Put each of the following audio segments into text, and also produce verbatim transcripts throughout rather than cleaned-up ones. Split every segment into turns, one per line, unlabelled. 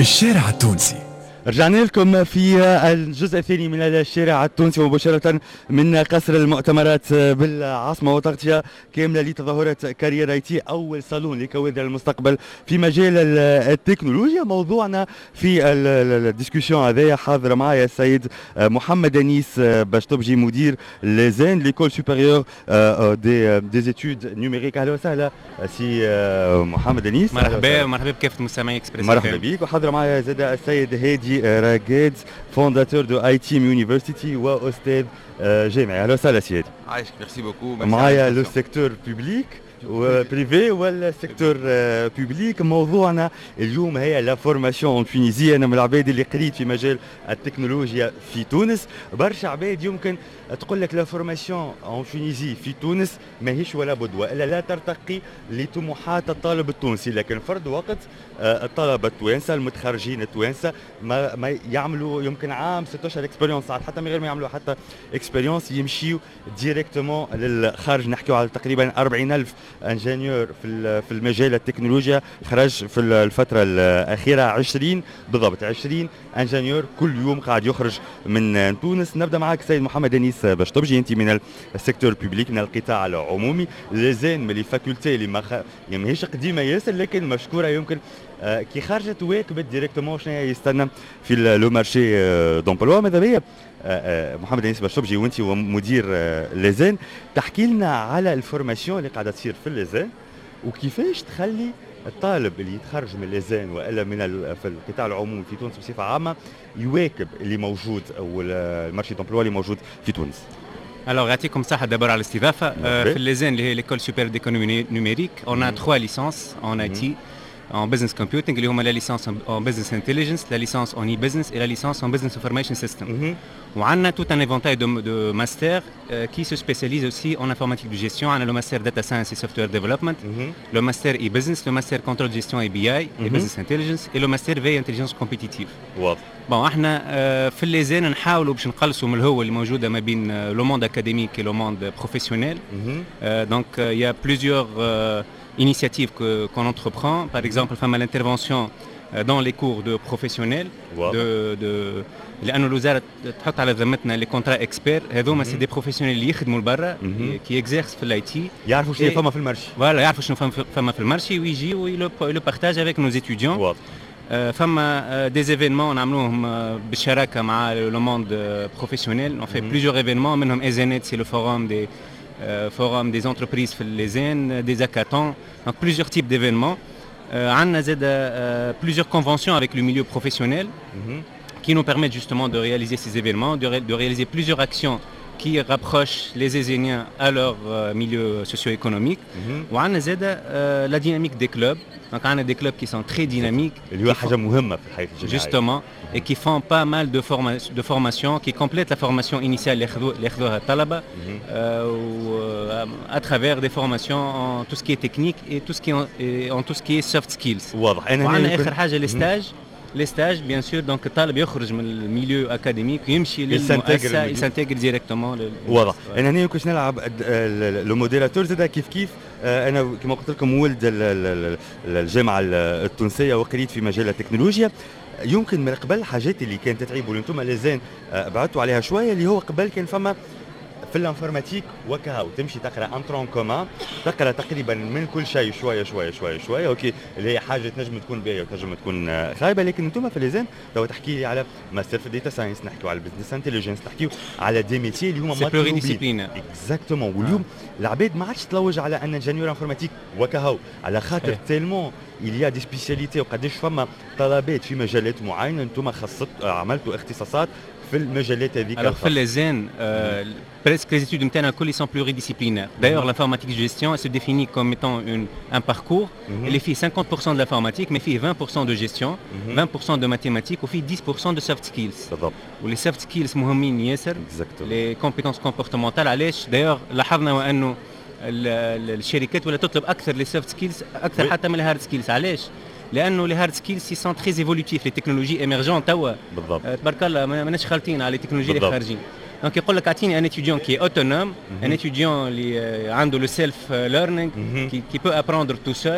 الشارع التونسي.
رجعنا لكم في الجزء الثاني من الشارع التونسي مباشرة من قصر المؤتمرات بالعاصمة وتغطية كاملة لتظاهرة كارير اي تي، أول صالون لكوادر المستقبل في مجال التكنولوجيا. موضوعنا في الديسكوسيون هذايا حاضر معايا السيد محمد أنيس باشطبجي مدير ليزين ليكول سوبيريور دي دي ايتود نيوميريك. أهلا وسهلا سي محمد أنيس.
مرحبا مرحبا بكافة مستمعي اكسبريس.
مرحبا بك. وحاضر معايا زاد السيد هادي راقد فونداتور دو اي تي يونيفرسيتي واستاذ جامعي. اهلا وسهلا سيدي.
عايشك ميرسي بوكو.
معايا لو سيكتور بوبليك وبريفي ولا سيكتور بوبليك. موضوعنا اليوم هي لا فورماسيون اون تونيزي. انا من العباد اللي قريت في مجال التكنولوجيا في تونس. برشا عباد يمكن تقول لك لا فورماسيون اون تونيزي في تونس ماهيش ولا بد والا لا ترتقي لطموحات الطالب التونسي، لكن فرد وقت الطلبه التوانسه المتخرجين التوانسه ما, ما يعملوا يمكن عام ستة اشهر اكسبيريونس، ساعات حتى من غير ما يعملوا حتى اكسبيريونس يمشيوا ديريكتومون للخارج. نحكيو على تقريبا أربعين ألف انجينيور في في المجال التكنولوجيا خرج في الفتره الاخيره عشرين بالضبط عشرين انجينيور كل يوم قاعد يخرج من تونس. نبدا معك سيد محمد أنيس باشطبجي، انت من السيكتور بوبليك من القطاع العمومي. لازين من لي فاكولتي اللي ما ماهيش قديمه ياسر لكن مشكوره يمكن آه كي خرجت واكبت ديريكتومون شنو يستنى في لو مارشي آه دومبلوا. ماذا بيا آه آه محمد أنيس باشطبجي وانت مدير آه لازين، تحكي لنا على الفورماسيون اللي قاعده تصير في لازين وكيفاش تخلي الطالب اللي يتخرج من لازين والا من في القطاع العمومي في تونس بصفه عامه يواكب اللي موجود او المارشي دومبلوا اللي موجود في تونس.
Alors, يعطيكم صحة دابا على الاستضافة. في الليزين اللي هي ليكول سوبير ديكونومي نوميريك، on a trois licences en I T, en business computing اللي هما la licence en business intelligence, la licence en e-business et la licence en business information system. وعندنا tout un éventail de, de masters euh, qui se spécialisent aussi en informatique de gestion. On a le master data science et software development, le master e-business, le master contrôle de gestion et B I et business intelligence et le master veille intelligence compétitive.
واضح.
bon احنا euh, في الليزين نحاولوا باش نقلصوا من الهوة اللي موجودة ما بين لو موند اكاديميك et لو موند بروفيسيونيل. donc il y a plusieurs euh, initiatives que, qu'on entreprend. Par exemple, femme à l'intervention dans les cours de professionnels.
Wow.
De, de, لأنه الوزارة تحط على ذمتنا لي كونترا اكسبير، هذوما سي دي بروفيسيونيل اللي يخدموا لبرا كي اكزيرس في الاي تي،
يعرفوا شنو فما في المارشي.
فوالا يعرفوا شنو فما في المارشي ويجيو لو بارتاج افيك نو ايتيديون. فما دي ايفينمون نعملوهم بالشراكة مع لو موند بروفيسيونيل. اون في بليزيور ايفينمون منهم ايزينيت سي لو فوروم دي فوروم دي انتربريز في الليزين، دي هاكاثون، donc plusieurs types d'événements. On a euh, plusieurs conventions avec le milieu professionnel mm-hmm. qui nous permettent justement de réaliser ces événements, de, ré de réaliser plusieurs actions qui rapprochent les Aizéniens à leur euh, milieu socio-économique. Mm-hmm. On a euh, la dynamique des clubs. Donc on a des clubs qui sont très dynamiques, justement, et qui font pas mal de, forma de formations, qui complètent la formation initiale euh, à travers des formations en tout ce qui est technique et tout ce qui est en, et en tout ce qui est soft skills. On a آخر حاجة les stages. Les stages, bien sûr, donc الطالب يخرج من الميليو اكاديميك ويمشي للمؤسسه يسانتيغر ديريكتومون.
واضح. انا هنا يمكن نلعب لو موديراتور زاد كيف كيف. انا كما قلت لكم ولد الجامعه التونسيه وقريت في مجال التكنولوجيا. يمكن من قبل الحاجات اللي كانت تتعب وانتم لازين بعدتوا عليها شويه اللي هو قبل كان فما في الانفورماتيك وكهو تمشي تقرا انترون كومان، تقرا تقريبا من كل شيء شويه شويه شويه شويه اوكي اللي هي حاجه تنجم تكون باهيه وتنجم تكون خايبه. لكن انتم في لازين لو تحكي لي على ماستر في داتا ساينس، نحكيو على البزنس انتليجنس، نحكيو على دي ميتي اللي هما
مطلوبين
اكزاكتومون. واليوم العباد ما عادش تلوج على ان انجينيور انفورماتيك وكهو على خاطر تيلمون il y a des spécialités وقداش فما طلبات في مجالات معينه انتم خصت عملتوا اختصاصات في المجالات هذيك.
Alors في اللازين presque les études نتاعنا الكل sont pluridisciplinaires. D'ailleurs l'informatique de gestion elle se définit comme étant une un parcours اللي فيه cinquante pour cent de l'informatique mais فيه vingt pour cent de gestion, vingt pour cent de mathématiques وفيه dix pour cent de soft skills. بالضبط. واللي soft skills مهمين ياسر. les compétences comportementales. علاش d'ailleurs لاحظنا وانه الشركات ولا تطلب اكثر لي سوفت سكيلز اكثر حتى من الهارد سكيلز. علاش؟ لانه لي هارد سكيلز سي سون تري ايفولوتيف، لي تكنولوجي ايمرجون توا
بالضبط
تبارك الله ماناش خالطين على لي تكنولوجي اللي خارجين. دونك يقول لك اعطيني ان اتيديون كي اوتونوم، ان اتيديون اللي عنده لو سيلف ليرنينغ كي كي بو ابروندر تو سول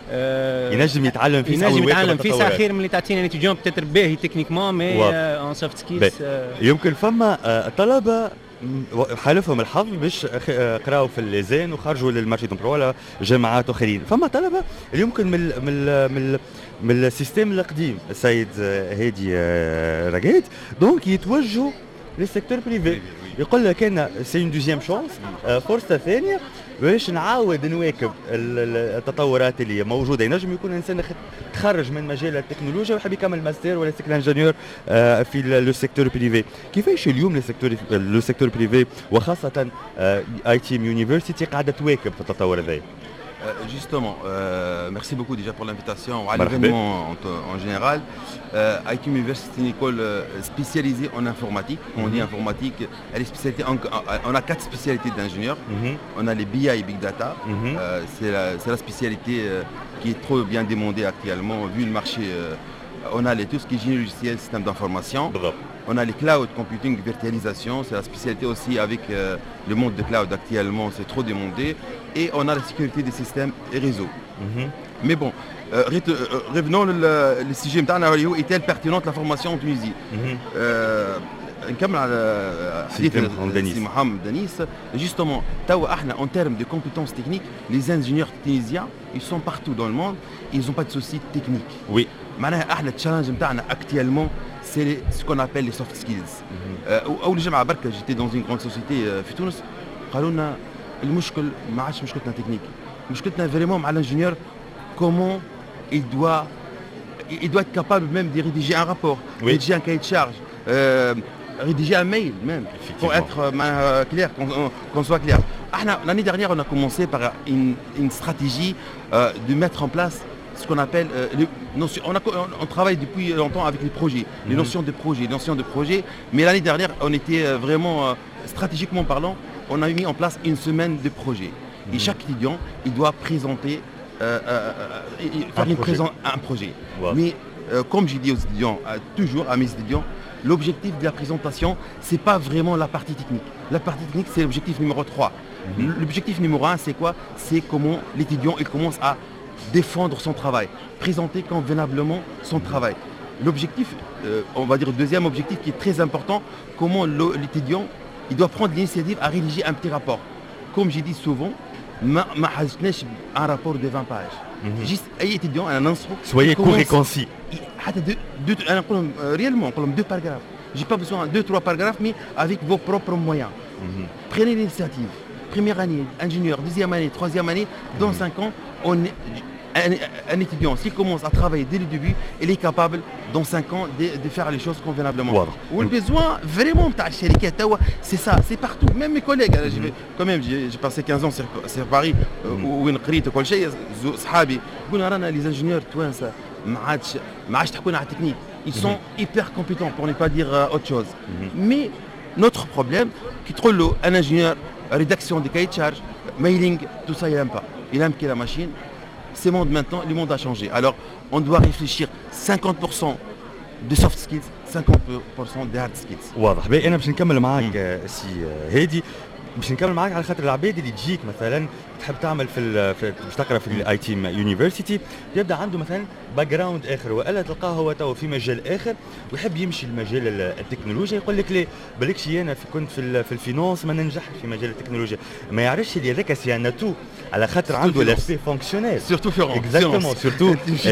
ينجم يتعلم فيه ساعه
ينجم يتعلم فيه ساعه خير من اللي تعطينا ليتيديون بتتر باهي تكنيكمون مي اون سوفت سكيلز.
يمكن فما طلبه حالفهم الحظ باش قراوا في الليزان وخرجوا للمارشي دونك ولا جامعات اخرين. فما طلبه اللي يمكن من من من من السيستم القديم السيد هادي رقاد دونك يتوجهوا للسيكتور بريفي. يقول لك انا سي اون دوزيام شونس فرصه ثانيه باش نعاود نواكب التطورات اللي موجوده. ينجم يكون انسان تخرج من مجال التكنولوجيا ويحب يكمل ماستر ولا سيكل انجينيور في لو سيكتور بريفي. كيفاش اليوم السيكتور لو سيكتور بريفي وخاصه اي تي يونيفرسيتي قاعده تواكب في التطور هذا؟
Euh, justement, euh, merci beaucoup déjà pour l'invitation à l'événement en, en général. Euh, I T University est une école spécialisée en informatique. Quand mm-hmm. on dit informatique, elle est spécialisée en, on a quatre spécialités d'ingénieurs. Mm-hmm. On a les B I et Big Data. Mm-hmm. euh, c'est, la, c'est la spécialité euh, qui est trop bien demandée actuellement vu le marché. Euh, on a les, tout ce qui est génie logiciel, système d'information. Bravo. On a les cloud computing, virtualisation, c'est la spécialité aussi avec euh, le monde de cloud actuellement, c'est trop demandé. Et on a la sécurité des systèmes et réseaux. Mm-hmm. Mais bon, euh, revenons le sujet où est-elle pertinente la formation en Tunisie. نكمل على حديث السي محمد دنيس. Justement, en termes de compétences techniques, les ingénieurs tunisiens, ils sont partout dans le monde, ils n'ont pas de soucis techniques.
Oui.
معناها احنا التشالنج نتاعنا actuellement c'est ce qu'on appelle les soft skills. اول جمعه بركه جيتي dans une grande société في تونس قالوا لنا المشكل ما عادش مشكلتنا تكنيك، مشكلتنا فريمون مع الانجينيور comment il doit il doit être capable même de rédiger un rapport, oui. rédiger un cahier de charge, euh, rédiger un mail même pour être euh, clair, qu'on, qu'on soit clair. L'année dernière, on a commencé par une, une stratégie euh, de mettre en place ce qu'on appelle euh, les notions. On, a, on, on travaille depuis longtemps avec les projets, les mm-hmm. notions de projet, les notions de projet. Mais l'année dernière, on était vraiment euh, stratégiquement parlant, on a mis en place une semaine de projet. Mm-hmm. Et chaque étudiant, il doit présenter, euh, euh, faire un une projet. Présent, un projet. Wow. Mais euh, comme j'ai dit aux étudiants, euh, toujours à mes étudiants, l'objectif de la présentation, c'est pas vraiment la partie technique. La partie technique, c'est l'objectif numéro trois. Mm-hmm. L'objectif numéro un, c'est quoi? C'est comment l'étudiant il commence à défendre son travail, présenter convenablement son travail. L'objectif, euh, on va dire le deuxième objectif qui est très important, comment l'étudiant il doit prendre l'initiative à rédiger un petit rapport. Comme j'ai dit souvent, ma حاجتناش un rapport de vingt pages. Mm-hmm. Juste أي étudiant un instru.
Soyez court et concis.
حتى deux, deux, أنا نقولهم réellement نقولهم deux paragraphes. J'ai pas besoin de deux trois paragraphes mais avec vos propres moyens. Mm-hmm. Prenez l'initiative. Première année, ingénieur, deuxième année, troisième année, dans mm-hmm. cinq ans, on est, un, un étudiant, s'il commence à travailler dès le début, il est capable, dans cinq ans, de, de faire les choses convenablement. Wow. Ou le besoin, vraiment, c'est ça, c'est partout. Même mes collègues, mm-hmm. quand même, j'ai, j'ai passé quinze ans sur, sur Paris, où on قريت كل شيء, صحابي, يقولوا رانا les ingénieurs, توانسة, ما عادش ما عادش تحكونا على التكنيك. Ils sont mm-hmm. hyper compétents, pour ne pas dire euh, autre chose. Mm-hmm. Mais notre problème, qui trop l'eau, un ingénieur, rédaction des cahiers de charges, mailing, tout ça, il n'aime pas. Il aime qu'il y ait la machine. Ce monde maintenant, le monde a changé. Alors, on doit réfléchir cinquante pour cent de soft skills, cinquante pour cent de hard skills.
واضح. باهي أنا باش نكمل معاك سي هادي. باش نكمل معاك على خاطر العباد اللي تجيك مثلا تحب تعمل في باش تقرا في الاي تي يونيفرسيتي يبدا عنده مثلا باك جراوند اخر والا تلقاه هو تو في مجال اخر ويحب يمشي لمجال التكنولوجيا يقول لك ليه بالكش انا في كنت في في الفينانس ما ننجحش في مجال التكنولوجيا ما يعرفش اللي هذاك سي ان تو على خاطر عنده لاسبي فونكسيونيل
سورتو فيرون
اكزاكتومون سورتو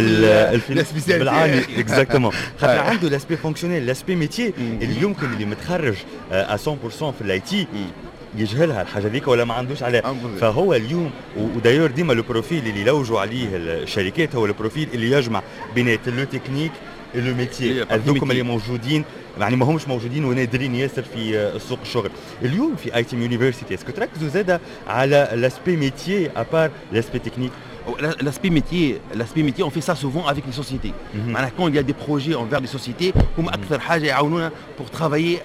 الفينانس بالعاني اكزاكتومون خاطر عنده لاسبي فونكسيونيل لاسبي ميتي اللي يمكن اللي متخرج مية بالمية في الاي تي يجهلها الحاجه ذيك ولا ما عندوش عليها. فهو اليوم ودايور ديما لو بروفيل اللي يلوجوا عليه الشركات هو البروفيل اللي يجمع بين لو تكنيك لو ميتي هذوكم اللي موجودين يعني ما همش موجودين ونادرين ياسر في سوق الشغل. اليوم في اي تي يونيفرسيتي اسكو تركزوا زاده على لاسبي ميتي ابار لاسبي تكنيك؟
L'aspect métier, l'aspect métier, on fait ça souvent avec les sociétés. Mm-hmm. Quand il y a des projets envers des sociétés, comme أكثر حاجة يعاونونا pour travailler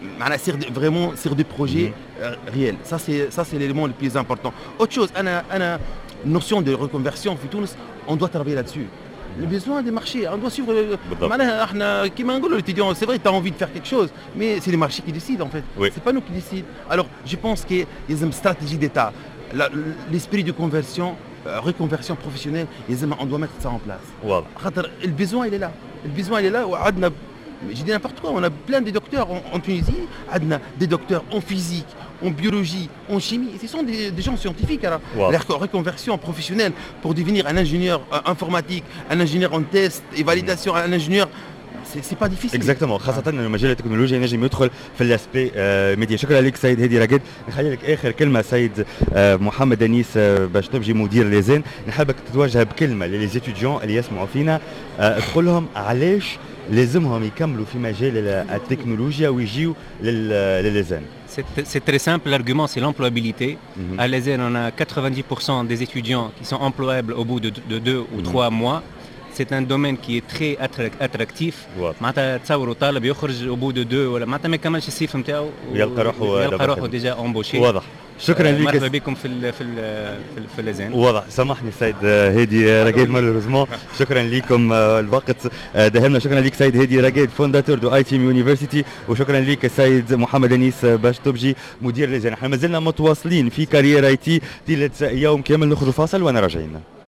vraiment sur des projets mm-hmm. euh, réels. Ça c'est ça c'est l'élément le plus important. Autre chose, أنا أنا notion de reconversion في تونس, on doit travailler là-dessus. Le besoin des marchés, on doit suivre. معناها احنا كيما نقولوا l'étudiant, c'est vrai tu as envie de faire quelque chose, mais c'est les marchés qui décident en fait. Oui. C'est pas nous qui décident. Alors je pense qu'il y a une stratégie d'État. La, l'esprit de conversion reconversion professionnelle, on doit mettre ça en place.
Voilà.
Le besoin il est là. Le besoin il est là. J'ai dit n'importe quoi, on a plein de docteurs en, en Tunisie, on a des docteurs en physique, en biologie, en chimie, et ce sont des, des gens scientifiques. Alors, wow. La reconversion professionnelle pour devenir un ingénieur euh, informatique, un ingénieur en test et validation, un ingénieur, c'est pas difficile.
Exactement. خاصة إنه مجال التكنولوجيا ينجم يدخل في الأسبي ميديا. شكرا لك سيد هادي راقد. نخلي لك آخر كلمة سيد محمد أنيس باش تبجي مدير ليزين. نحبك تتوجه بكلمة لليزيتيديون اللي يسمعوا فينا تقول لهم علاش لازمهم يكملوا في مجال التكنولوجيا ويجيوا لليزين.
C'est très simple, l'argument c'est l'employabilité. Mm-hmm. À l'E S E N, on a quatre-vingt-dix pour cent des étudiants qui sont employables au bout de, de deux ou mm-hmm. trois mois. C'est un domaine qui est très attractif. معناتها تصوروا طالب يخرج au bout de deux ولا معناتها ما يكملش الصيف نتاعو
يلقى روحه
يلقى روحه ديجا امبوشي.
واضح. شكرا لك.
مرحبا بكم في ال في ال في الليزين.
واضح. سامحني سيد هادي راقد مالوريزمون. شكرا لكم الوقت دهمنا. شكرا لك سيد هادي راقد فونداتور دو اي تي ام يونيفرسيتي وشكرا لك سيد محمد انيس باش تبجي مدير ليزين. احنا مازلنا متواصلين في كارير اي تي طيله يوم كامل. نخرج فاصل وانا راجعين.